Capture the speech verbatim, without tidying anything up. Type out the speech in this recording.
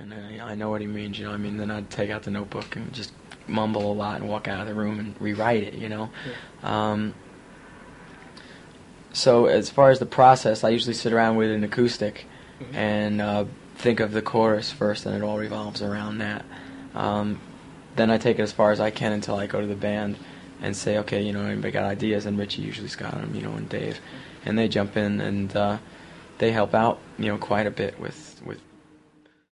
and I, I know what he means, you know what I mean? Then I'd take out the notebook and just mumble a lot and walk out of the room and rewrite it, you know? Yeah. Um, so as far as the process, I usually sit around with an acoustic mm-hmm. and uh, think of the chorus first, and it all revolves around that. Um, then I take it as far as I can until I go to the band and say, okay, you know, anybody got ideas? And Richie usually's got them, you know, and Dave. And they jump in and uh, they help out, you know, quite a bit with, with